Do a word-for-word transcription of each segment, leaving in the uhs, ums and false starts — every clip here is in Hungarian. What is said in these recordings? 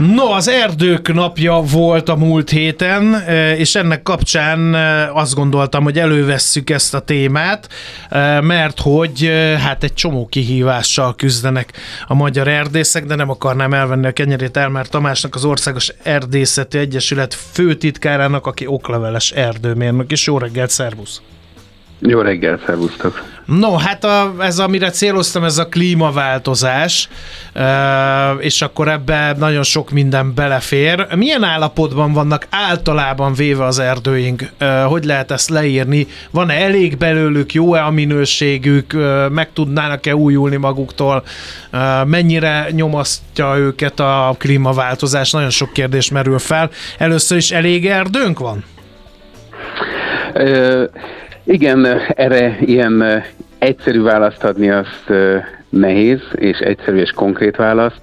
No, az erdők napja volt a múlt héten, és ennek kapcsán azt gondoltam, hogy elővesszük ezt a témát, mert hogy hát egy csomó kihívással küzdenek a magyar erdészek, de nem akarnám elvenni a kenyerét Elmár Tamásnak, az Országos Erdészeti Egyesület főtitkárának, aki okleveles erdőmérnök, és jó reggelt, szervusz! Jó reggel, szervusztok! No, hát a, ez, amire céloztam, ez a klímaváltozás, és akkor ebbe nagyon sok minden belefér. Milyen állapotban vannak általában véve az erdőink? Hogy lehet ezt leírni? Van-e elég belőlük? Jó-e a minőségük? Meg tudnának-e újulni maguktól? Mennyire nyomasztja őket a klímaváltozás? Nagyon sok kérdés merül fel. Először is elég erdőnk van? Ö- Igen, erre ilyen egyszerű választ adni azt nehéz, és egyszerű és konkrét választ.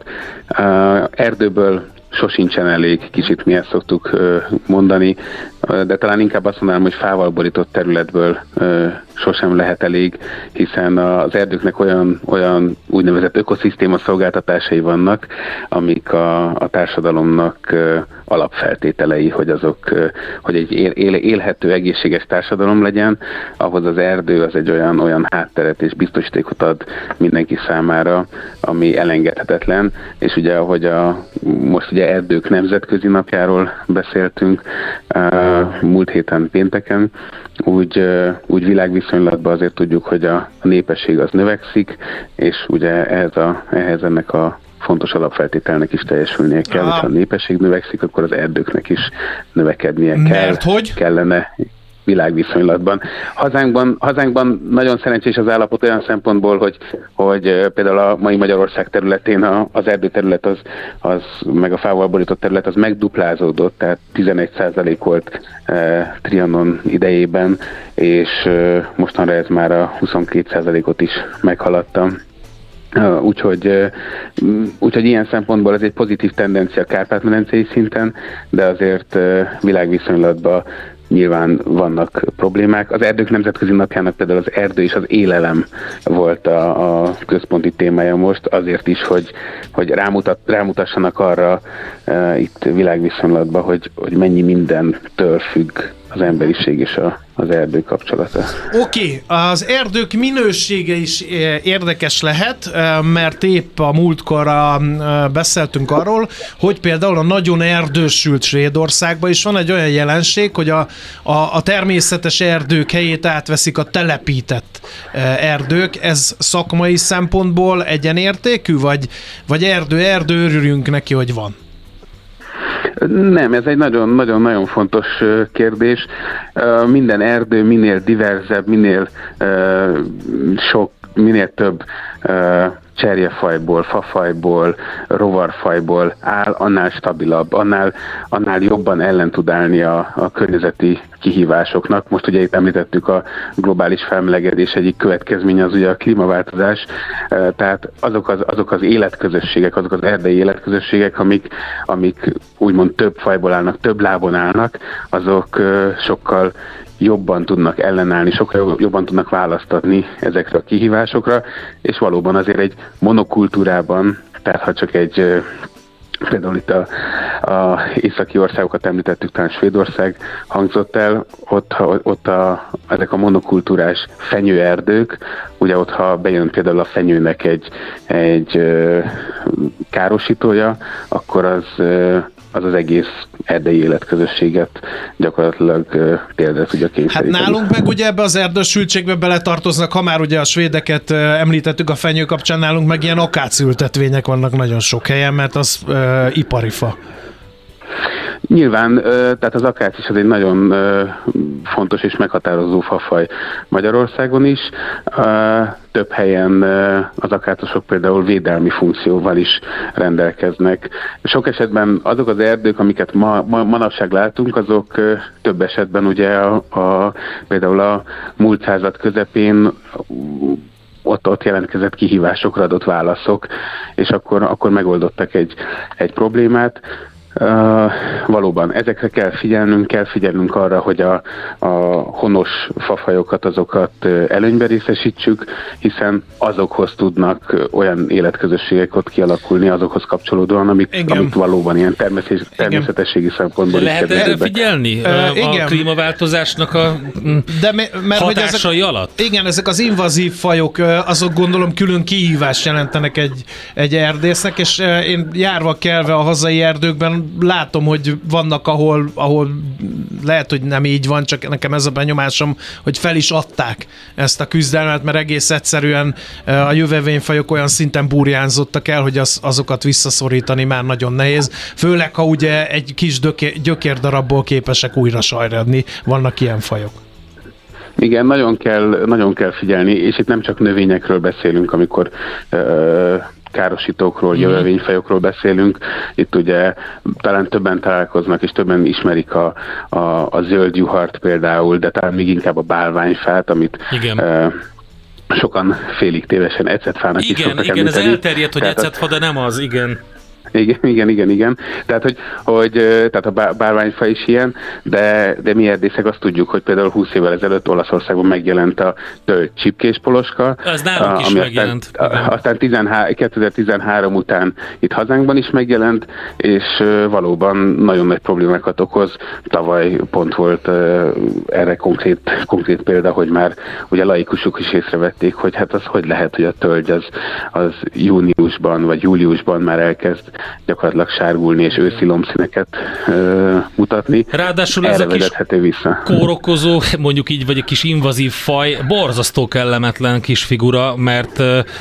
Erdőből sosincsen elég, kicsit mi ezt szoktuk mondani, de talán inkább azt mondanám, hogy fával borított területből sosem lehet elég, hiszen az erdőknek olyan, olyan úgynevezett ökoszisztéma szolgáltatásai vannak, amik a, a társadalomnak alapfeltételei, hogy azok, hogy egy él, él, élhető, egészséges társadalom legyen, ahhoz az erdő az egy olyan, olyan hátteret és biztosítékot ad mindenki számára, ami elengedhetetlen, és ugye ahogy a, most ugye erdők nemzetközi napjáról beszéltünk múlt héten pénteken, úgy, úgy világviszonylatban azért tudjuk, hogy a, a népesség az növekszik, és ugye ehhez, a, ehhez ennek a fontos alapfeltételnek is teljesülnie kell, hogyha a népesség növekszik, akkor az erdőknek is növekednie kell. Mert hogy? Kellene világviszonylatban. Hazánkban, hazánkban nagyon szerencsés az állapot olyan szempontból, hogy, hogy például a mai Magyarország területén az erdőterület az, az, meg a fával borított terület az megduplázódott, tehát tizenegy százalék volt e, Trianon idejében, és e, mostanra ez már a huszonkét százalékot is meghaladta. Uh, úgyhogy, uh, úgyhogy ilyen szempontból ez egy pozitív tendencia Kárpát-medencei szinten, de azért uh, világviszonylatban nyilván vannak problémák. Az Erdők Nemzetközi Napjának például az erdő és az élelem volt a, a központi témája most, azért is, hogy, hogy rámutat, rámutassanak arra uh, itt világviszonylatban, hogy, hogy mennyi mindentől függ az emberiség és a, az erdő kapcsolata. Oké, okay. Az erdők minősége is érdekes lehet, mert épp a múltkor beszéltünk arról, hogy például a nagyon erdősült Svédországban is van egy olyan jelenség, hogy a, a, a természetes erdők helyét átveszik a telepített erdők. Ez szakmai szempontból egyenértékű, vagy, vagy erdő-erdő, örüljünk neki, hogy van? Nem, ez egy nagyon-nagyon fontos kérdés. Minden erdő minél diverzebb, minél sok, minél több cserjefajból, fafajból, rovarfajból áll, annál stabilabb, annál, annál jobban ellen tud állni a, a környezeti kihívásoknak. Most ugye itt említettük a globális felmelegedés egyik következménye az ugye a klímaváltozás, tehát azok az, azok az életközösségek, azok az erdei életközösségek, amik, amik úgymond több fajból állnak, több lábon állnak, azok sokkal jobban tudnak ellenállni, sokkal jobban tudnak választ adni ezekre a kihívásokra, és valóban azért egy monokultúrában, tehát ha csak egy, például itt a, a északi országokat említettük, talán Svédország hangzott el, ott, ott a, ezek a monokultúrás fenyőerdők, ugye ott, ha bejön például a fenyőnek egy, egy károsítója, akkor az az az egész erdei életközösséget gyakorlatilag térdre tudja kényszeríteni. Hát nálunk meg ugye ebbe az erdősültségbe beletartoznak, ha már ugye a svédeket említettük a fenyő kapcsán, nálunk meg ilyen akácültetvények vannak nagyon sok helyen, mert az uh, ipari fa. Nyilván, tehát az akác is az egy nagyon fontos és meghatározó fafaj Magyarországon is. Több helyen az akácosok például védelmi funkcióval is rendelkeznek. Sok esetben azok az erdők, amiket ma, ma, manapság látunk, azok több esetben ugye a, a, például a múlt század közepén ott, ott jelentkezett kihívásokra adott válaszok, és akkor, akkor megoldottak egy, egy problémát. Uh, valóban, ezekre kell figyelnünk, kell figyelnünk arra, hogy a, a honos fafajokat, azokat előnybe részesítsük, hiszen azokhoz tudnak olyan életközösségek ott kialakulni, azokhoz kapcsolódóan, amik, amik valóban ilyen természetes, természetességi szempontból lehet erre figyelni? Uh, a igen. klímaváltozásnak a De me, mert hatásai ezek, alatt? Igen, ezek az invazív fajok, azok gondolom külön kihívást jelentenek egy, egy erdésznek, és én járva kelve a hazai erdőkben látom, hogy vannak, ahol, ahol lehet, hogy nem így van, csak nekem ez a benyomásom, hogy fel is adták ezt a küzdelmet, mert egész egyszerűen a jövevényfajok olyan szinten burjánzottak el, hogy az, azokat visszaszorítani már nagyon nehéz. Főleg, ha ugye egy kis gyökérdarabból képesek újra sajradni. Vannak ilyen fajok. Igen, nagyon kell, nagyon kell figyelni, és itt nem csak növényekről beszélünk, amikor uh, károsítókról, mm. jövevényfajokról beszélünk. Itt ugye talán többen találkoznak, és többen ismerik a, a, a zöld juhart például, de talán még inkább a bálványfát, amit uh, sokan félig tévesen ecetfának igen, is szoktak igen, említeni. ez elterjedt, hogy ecetfa, de nem az, igen. Igen, igen, igen, igen. Tehát, hogy, hogy tehát a bálványfa is ilyen, de, de mi erdészek azt tudjuk, hogy például húsz évvel ezelőtt Olaszországban megjelent a tölgy csipkéspoloska. Ez nálunk is megjelent. Aztán, aztán kétezer-tizenhárom után itt hazánkban is megjelent, és valóban nagyon nagy problémákat okoz. Tavaly pont volt erre konkrét, konkrét példa, hogy már ugye laikusok is észrevették, hogy hát az hogy lehet, hogy a tölgy az, az júniusban vagy júliusban már elkezd gyakorlatilag sárgulni és őszi lombszíneket ö, mutatni. Ráadásul ez a kis vissza. kórokozó, mondjuk így, vagy egy kis invazív faj, borzasztó kellemetlen kis figura, mert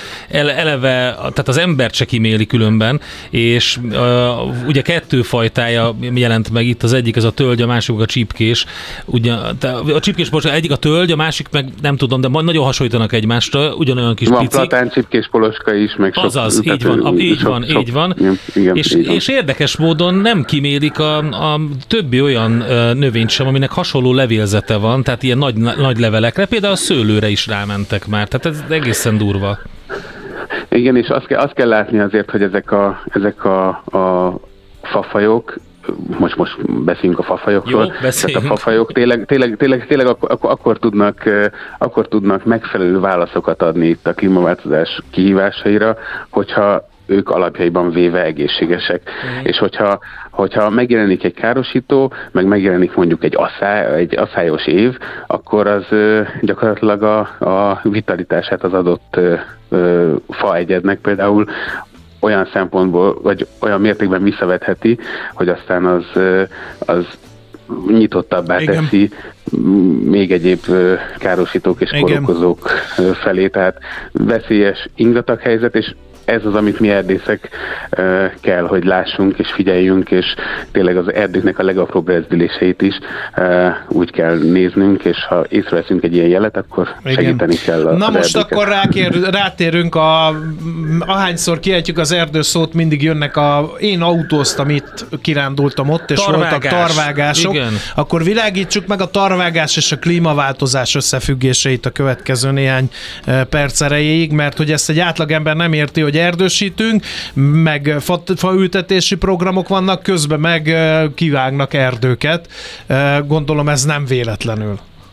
eleve, tehát az embert se kiméli különben, és uh, ugye kettő fajtája jelent meg itt, az egyik ez a tölgy, a másik a csípkés. Ugye, a csípkés poloska, egyik a tölgy, a másik meg nem tudom, de nagyon hasonlítanak egymásra, ugyanolyan kis van picik. Van platán csípkés poloska is, meg sok. Azaz, így van, a, így van, sok, így van. Igen, igen, és, és érdekes módon nem kimérik a, a többi olyan ö, növényt sem, aminek hasonló levélzete van, tehát ilyen nagy, nagy levelekre, például a szőlőre is rámentek már, tehát ez egészen durva. Igen, és azt kell, azt kell látni azért, hogy ezek a, ezek a, a fafajok, most, most beszéljünk a fafajokról, jó, beszéljünk. Tehát a fafajok tényleg, tényleg, tényleg, tényleg akkor, akkor, tudnak, akkor tudnak megfelelő válaszokat adni itt a klímaváltozás kihívásaira, hogyha ők alapjaiban véve egészségesek. Mm. És hogyha, hogyha megjelenik egy károsító, meg megjelenik mondjuk egy, asszály, egy asszályos év, akkor az ö, gyakorlatilag a, a vitalitását az adott ö, ö, faegyednek például olyan szempontból, vagy olyan mértékben visszavetheti, hogy aztán az, ö, az nyitottabbá igen. teszi még egyéb károsítók és kórokozók felé. Tehát veszélyes ingatag helyzet, és ez az, amit mi erdészek uh, kell, hogy lássunk és figyeljünk, és tényleg az erdőknek a legapróbb rezdüléseit is uh, úgy kell néznünk, és ha észreveszünk egy ilyen jelet, akkor igen. segíteni kell a Na most erdőket. Akkor rákér, rátérünk, a, ahányszor kiejtjük az erdő szót, mindig jönnek a... Én autóztam itt, kirándultam ott, és Tarvágás. voltak tarvágások. Igen. Akkor világítsuk meg a tarvágás és a klímaváltozás összefüggéseit a következő néhány perc erejéig, mert hogy ezt egy átlagember nem érti, hogy erdősítünk, meg fa, faültetési programok vannak, közben meg kivágnak erdőket. Gondolom ez nem véletlenül.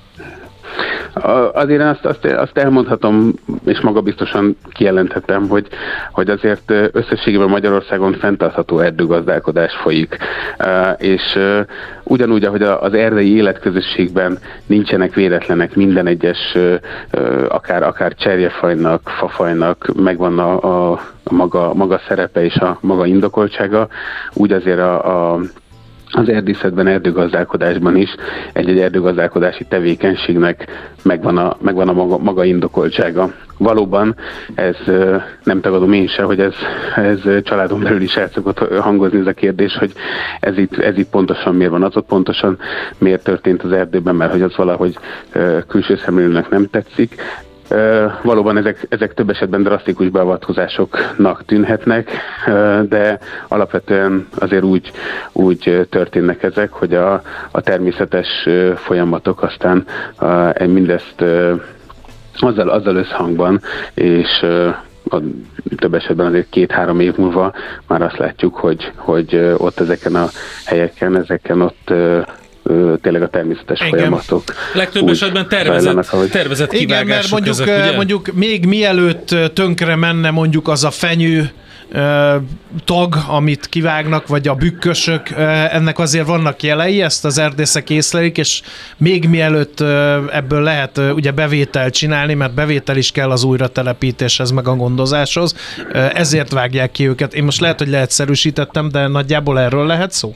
Azért azt, azt, azt elmondhatom, és magabiztosan kijelenthetem, hogy, hogy azért összességében Magyarországon fenntartható erdőgazdálkodás folyik. És ugyanúgy, ahogy az erdei életközösségben nincsenek véletlenek, minden egyes akár, akár cserjefajnak, fafajnak megvan a, a maga, maga szerepe és a maga indokoltsága, úgy azért a, a az erdészetben, erdőgazdálkodásban is egy-egy erdőgazdálkodási tevékenységnek megvan a, megvan a maga, maga indokoltsága. Valóban ez nem tagadom én se, hogy ez, ez családon belül is el szokott hangozni ez a kérdés, hogy ez itt, ez itt pontosan miért van, az ott pontosan miért történt az erdőben, mert hogy az valahogy külső szemlélőnek nem tetszik. Uh, valóban ezek, ezek több esetben drasztikus beavatkozásoknak tűnhetnek, uh, de alapvetően azért úgy, úgy történnek ezek, hogy a, a természetes uh, folyamatok aztán uh, mindezt uh, azzal, azzal összhangban és uh, a több esetben azért két-három év múlva már azt látjuk, hogy, hogy ott ezeken a helyeken, ezeken ott tényleg a természetes Engem. folyamatok. Legtöbb esetben tervezett, ahogy... tervezett kivágások. Igen, mert mondjuk, ezek, ugye? mondjuk még mielőtt tönkre menne mondjuk az a fenyő tag, amit kivágnak, vagy a bükkösök, ennek azért vannak jelei, ezt az erdészek észlelik, és még mielőtt ebből lehet ugye bevételt csinálni, mert bevétel is kell az újratelepítéshez, meg a gondozáshoz, ezért vágják ki őket. Én most lehet, hogy leegyszerűsítettem, de nagyjából erről lehet szó?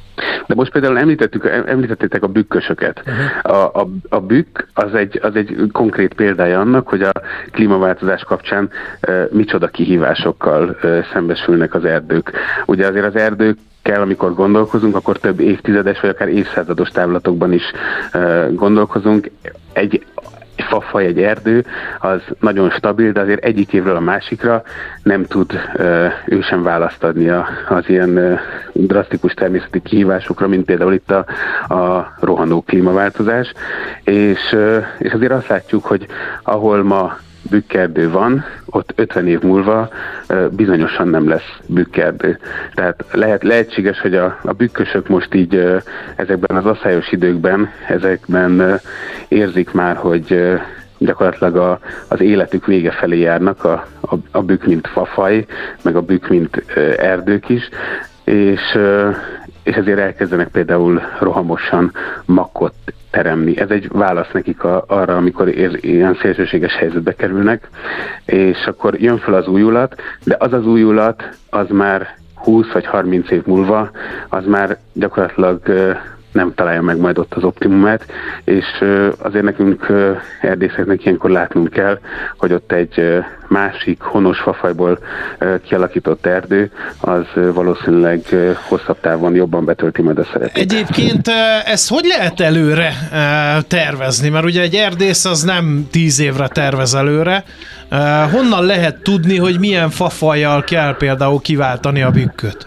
De most például említettük, említettétek a bükkösöket. Uh-huh. A, a, a bükk az egy, az egy konkrét példája annak, hogy a klímaváltozás kapcsán uh, micsoda kihívásokkal uh, szembesülnek az erdők. Ugye azért az erdők kell, amikor gondolkozunk, akkor több évtizedes vagy akár évszázados távlatokban is uh, gondolkozunk. Egy Egy fafaj, egy erdő, az nagyon stabil, de azért egyik évről a másikra nem tud uh, ő sem választ adni a, az ilyen uh, drasztikus természeti kihívásokra, mint például itt a, a rohanó klímaváltozás. És, uh, és azért azt látjuk, hogy ahol ma bükkerdő van, ott ötven év múlva uh, bizonyosan nem lesz bükkerdő. Tehát lehet, lehetséges, hogy a, a bükkösök most így uh, ezekben az aszályos időkben, ezekben uh, érzik már, hogy uh, gyakorlatilag a, az életük vége felé járnak, a, a, a bükk mint fafaj, meg a bükk mint uh, erdők is, és, uh, és ezért elkezdenek például rohamosan makkot teremni. Ez egy válasz nekik a, arra, amikor ér, ilyen szélsőséges helyzetbe kerülnek, és akkor jön fel az újulat, de az az újulat, az már húsz vagy harminc év múlva, az már gyakorlatilag nem találja meg majd ott az optimumát, és azért nekünk erdészeknek ilyenkor látnunk kell, hogy ott egy másik honos fafajból kialakított erdő, az valószínűleg hosszabb távon jobban betölti majd a szerepét. Egyébként ezt hogy lehet előre tervezni? Mert ugye egy erdész az nem tíz évre tervez előre. Honnan lehet tudni, hogy milyen fafajjal kell például kiváltani a bükköt?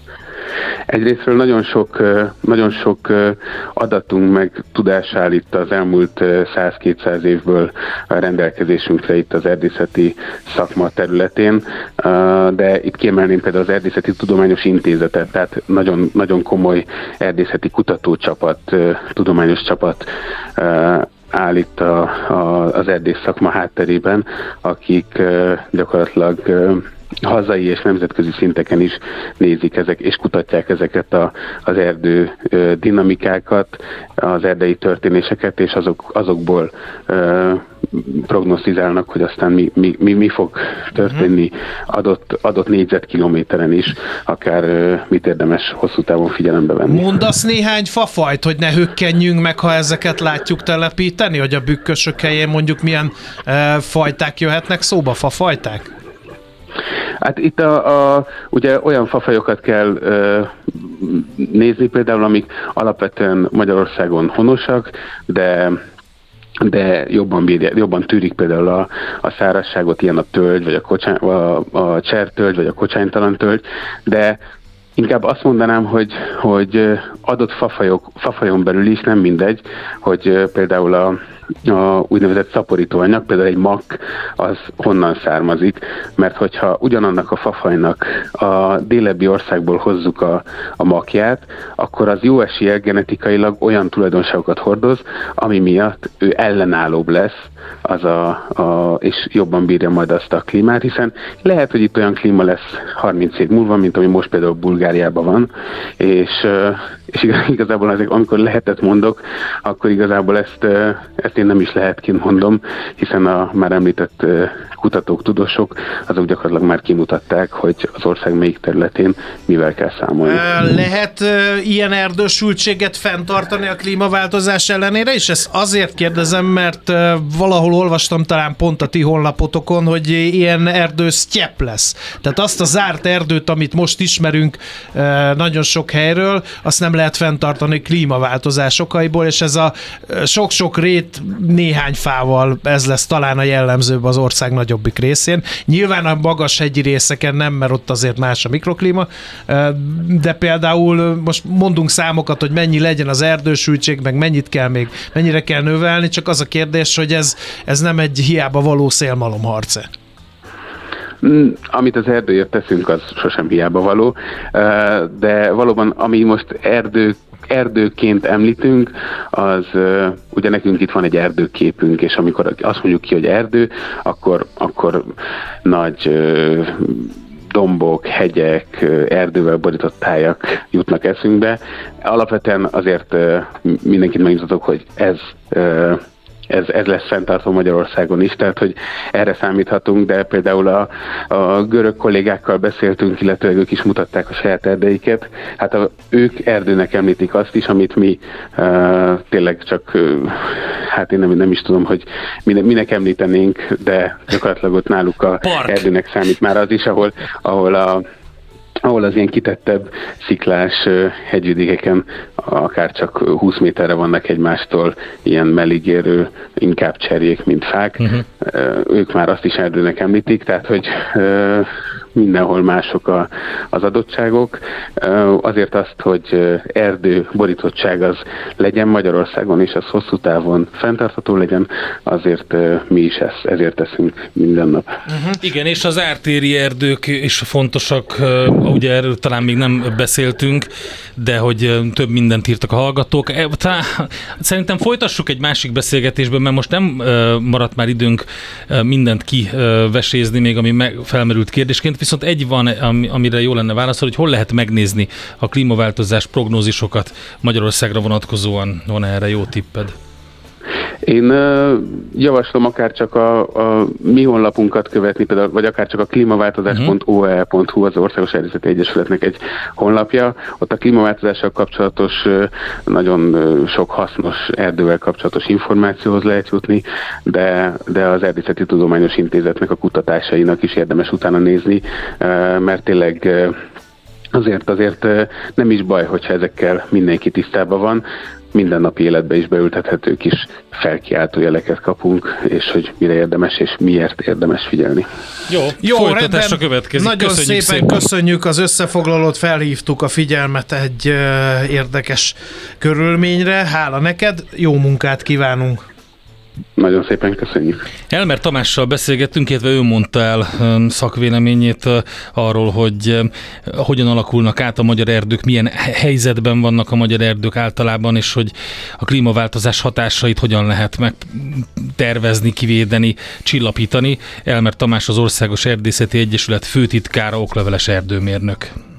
Egyrésztről nagyon sok, nagyon sok adatunk meg tudás áll itt az elmúlt száz-kétszáz évből a rendelkezésünkre itt az erdészeti szakma területén, de itt kiemelném például az Erdészeti Tudományos Intézetet, tehát nagyon, nagyon komoly erdészeti kutatócsapat, tudományos csapat áll itt a, a, az erdész szakma hátterében, akik gyakorlatilag hazai és nemzetközi szinteken is nézik ezek, és kutatják ezeket a, az erdő dinamikákat, az erdei történéseket, és azok, azokból ö, prognosztizálnak, hogy aztán mi, mi, mi, mi fog történni adott, adott négyzetkilométeren is, akár ö, mit érdemes hosszú távon figyelembe venni. Mondasz néhány fafajt, hogy ne hökkenjünk meg, ha ezeket látjuk telepíteni, hogy a bükkösök helyén mondjuk milyen ö, fajták jöhetnek szóba, fafajták? Hát itt a, a, ugye olyan fafajokat kell ö, nézni például, amik alapvetően Magyarországon honosak, de de jobban, bírja, jobban tűrik például a, a szárazságot, ilyen a tölgy, vagy a, kocsány, a, a csertölgy, vagy a kocsánytalan tölgy, de inkább azt mondanám, hogy, hogy adott fafajok, fafajon belül is nem mindegy, hogy például a a úgynevezett szaporítóanyag, például egy mak, az honnan származik, mert hogyha ugyanannak a fafajnak a délebbi országból hozzuk a, a makját, akkor az jó eséllyel genetikailag olyan tulajdonságokat hordoz, ami miatt ő ellenállóbb lesz, az a, a, és jobban bírja majd azt a klímát, hiszen lehet, hogy itt olyan klíma lesz harminc év múlva, mint ami most például Bulgáriában van, és, és igazából azért, amikor lehetett mondok, akkor igazából ezt, ezt én nem is lehetként mondom, hiszen a már említett kutatók, tudósok, azok gyakorlatilag már kimutatták, hogy az ország melyik területén mivel kell számolni. Lehet ilyen erdősültséget fenntartani a klímaváltozás ellenére, és ezt azért kérdezem, mert valahol olvastam talán pont a ti honlapotokon, hogy ilyen erdő sztyepp lesz. Tehát azt a zárt erdőt, amit most ismerünk nagyon sok helyről, azt nem lehet fenntartani klímaváltozás okaiból, és ez a sok-sok rét néhány fával ez lesz talán a jellemzőbb az ország nagyobbik részén. Nyilván a magas hegyi részeken nem, mert ott azért más a mikroklíma, de például most mondunk számokat, hogy mennyi legyen az erdősültség, meg mennyit kell még, mennyire kell növelni, csak az a kérdés, hogy ez, ez nem egy hiába való szélmalomharc. Amit az erdőért teszünk, az sosem hiába való, de valóban, ami most erdő erdőként említünk, az uh, ugye nekünk itt van egy erdőképünk, és amikor azt mondjuk ki, hogy erdő, akkor, akkor nagy uh, dombok, hegyek, uh, erdővel borított tájak jutnak eszünkbe. Alapvetően azért uh, mindenkit megmutatok, hogy ez uh, Ez, ez lesz fenntartva Magyarországon is, tehát hogy erre számíthatunk, de például a, a görög kollégákkal beszéltünk, illetve ők is mutatták a saját erdeiket. Hát a, ők erdőnek említik azt is, amit mi uh, tényleg csak, uh, hát én nem, nem is tudom, hogy minek, minek említenénk, de gyakorlatilag ott náluk a Park. Erdőnek számít már az is, ahol, ahol a ahol az ilyen kitettebb sziklás hegyvidékeken akár csak húsz méterre vannak egymástól ilyen meligérő, inkább cserjék, mint fák. Uh-huh. Ők már azt is erdőnek említik, tehát hogy mindenhol mások a, az adottságok. Azért azt, hogy erdő borítottság az legyen Magyarországon, és az hosszú távon fenntartható legyen, azért mi is ezt, ezért teszünk minden nap. Uh-huh. Igen, és az ártéri erdők is fontosak, ugye erről talán még nem beszéltünk, de hogy több mindent írtak a hallgatók. Szerintem folytassuk egy másik beszélgetésben, mert most nem maradt már időnk mindent kivesézni, még ami felmerült kérdésként, viszont egy van, amire jó lenne válaszolni, hogy hol lehet megnézni a klímaváltozás prognózisokat Magyarországra vonatkozóan. Van erre jó tipped? Én uh, javaslom akár csak a, a mi honlapunkat követni, például, vagy akár csak a klímaváltozás pont o e pont hu az Országos Erdészeti Egyesületnek egy honlapja. Ott a klímaváltozással kapcsolatos nagyon sok hasznos erdővel kapcsolatos információhoz lehet jutni, de, de az Erdészeti Tudományos Intézetnek a kutatásainak is érdemes utána nézni, mert tényleg azért azért nem is baj, hogyha ezekkel mindenki tisztában van. Mindennapi életbe is beültethető kis felkiáltó jeleket kapunk, és hogy mire érdemes és miért érdemes figyelni. Jó, Jó folytatásra következik. Nagyon köszönjük szépen, szépen köszönjük az összefoglalót, felhívtuk a figyelmet egy uh, érdekes körülményre. Hála neked, jó munkát kívánunk! Nagyon szépen köszönjük. Elmer Tamással beszélgettünk, illetve ő mondta el szakvéleményét arról, hogy hogyan alakulnak át a magyar erdők, milyen helyzetben vannak a magyar erdők általában, és hogy a klímaváltozás hatásait hogyan lehet megtervezni, kivédeni, csillapítani. Elmer Tamás az Országos Erdészeti Egyesület főtitkára, okleveles erdőmérnök.